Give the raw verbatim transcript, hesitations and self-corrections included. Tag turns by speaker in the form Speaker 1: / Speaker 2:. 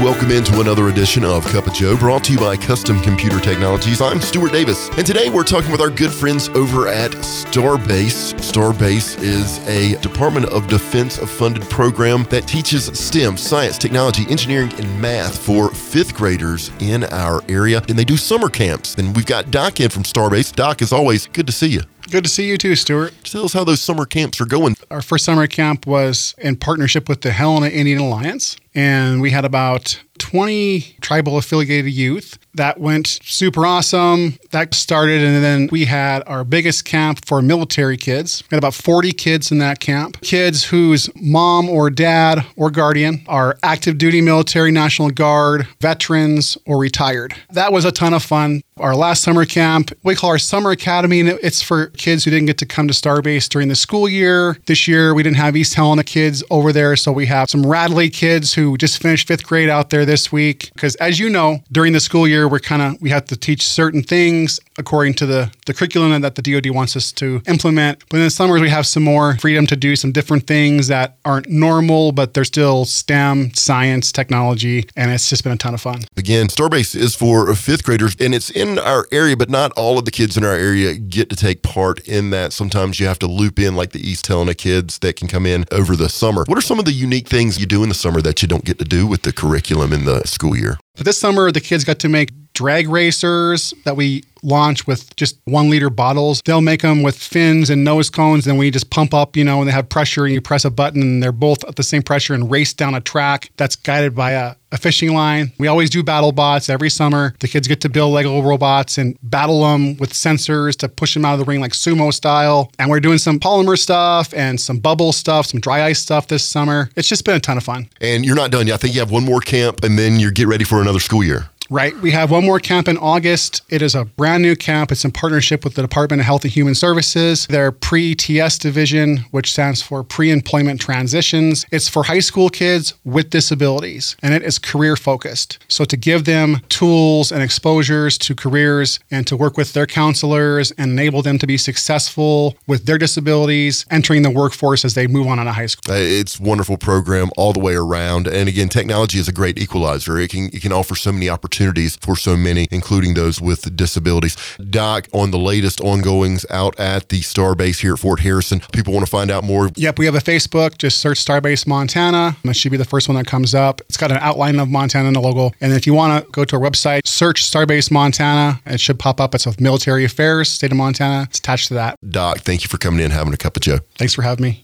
Speaker 1: welcome into another edition of Cup of Joe, brought to you by Custom Computer Technologies. I'm Stuart Davis, and today we're talking with our good friends over at Starbase. Starbase is a Department of Defense funded program that teaches STEM, science, technology, engineering, and math for fifth graders in our area, and they do summer camps. And we've got Doc in from Starbase. Doc, as always, good to see you.
Speaker 2: Good to see you too, Stuart.
Speaker 1: Tell us how those summer camps are going.
Speaker 2: Our first summer camp was in partnership with the Helena Indian Alliance, and we had about twenty tribal affiliated youth. That went super awesome. That started, and then we had our biggest camp for military kids. We had about forty kids in that camp. Kids whose mom or dad or guardian are active duty military, National Guard, veterans, or retired. That was a ton of fun. Our last summer camp, we call our Summer Academy, and it's for kids who didn't get to come to Starbase during the school year. This year, we didn't have East Helena kids over there, so we have some Radley kids who just finished fifth grade out there this week. Because as you know, during the school year, we're kind of, we have to teach certain things according to the, the curriculum that the D O D wants us to implement. But in the summers, we have some more freedom to do some different things that aren't normal, but they're still STEM, science, technology, and it's just been a ton of fun.
Speaker 1: Again, Starbase is for fifth graders, and it's in our area, but not all of the kids in our area get to take part in that. Sometimes you have to loop in like the East Helena kids that can come in over the summer. What are some of the unique things you do in the summer that you don't get to do with the curriculum in the school year?
Speaker 2: But this summer, the kids got to make drag racers that we launch with just one liter bottles. They'll make them with fins and nose cones, and we just pump up, you know, and they have pressure, and you press a button, and they're both at the same pressure and race down a track that's guided by a, a fishing line. We always do battle bots every summer. The kids get to build Lego robots and battle them with sensors to push them out of the ring like sumo style. And we're doing some polymer stuff and some bubble stuff, some dry ice stuff this summer. It's just been a ton of fun.
Speaker 1: And you're not done yet. I think you have one more camp, and then you get ready for another school year.
Speaker 2: Right. We have one more camp in August. It is a brand new camp. It's in partnership with the Department of Health and Human Services, their pre-T S division, which stands for Pre-Employment Transitions. It's for high school kids with disabilities, and it is career focused. So to give them tools and exposures to careers and to work with their counselors and enable them to be successful with their disabilities, entering the workforce as they move on out of high school.
Speaker 1: It's a wonderful program all the way around. And again, technology is a great equalizer. It can, it can offer so many opportunities for so many, including those with disabilities. Doc, on the latest ongoings out at the Starbase here at Fort Harrison, people want to find out more.
Speaker 2: Yep, we have a Facebook. Just search Starbase Montana. That should be the first one that comes up. It's got an outline of Montana in the logo. And if you want to go to our website, search Starbase Montana. It should pop up. It's of Military Affairs, State of Montana. It's attached to that.
Speaker 1: Doc, thank you for coming in and having a cup of Joe.
Speaker 2: Thanks for having me.